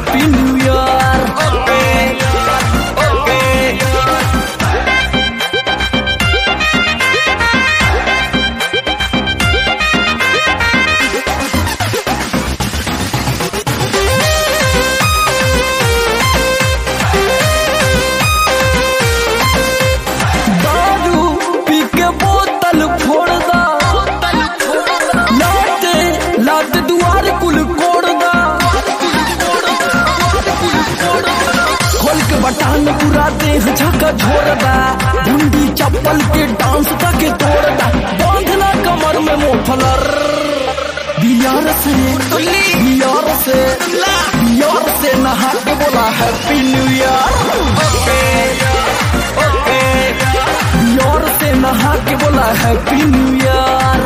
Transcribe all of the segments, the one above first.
Happy new year. दारू पी के बोतल फोड़ दा, लात दुआर कुल कोड़ दा, खोल के बटान पूरा देह झका झोर दा, ढूंढी चप्पल के डांस तक तोड़ दा, बांधना कमर में मोफलर। बियार से नहा के बोला हैप्पी न्यू ईयर। बियार से नहा के बोला happy new year.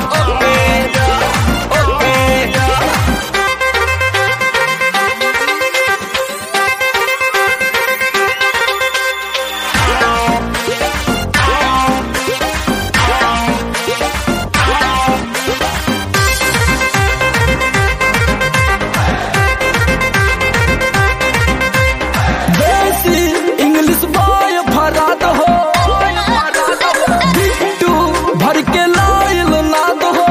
English boy फराद हो, बिट्टू भर के लाइल नाद हो,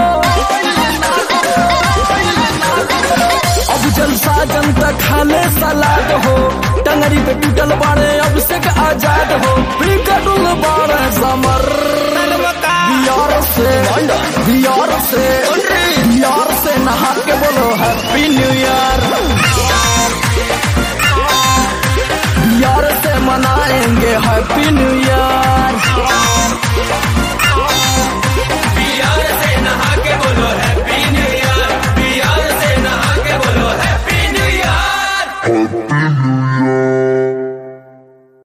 अब जलसा जनता खाले सलाद हो, टंगरी पे टूटल बाड़े अब से आजाद हो, बिगड़ल बाड़े समर। बियार से नहा के बोलो हैप्पी न्यू ईयर। बियार से मनाएंगे हैप्पी न्यू ईयर।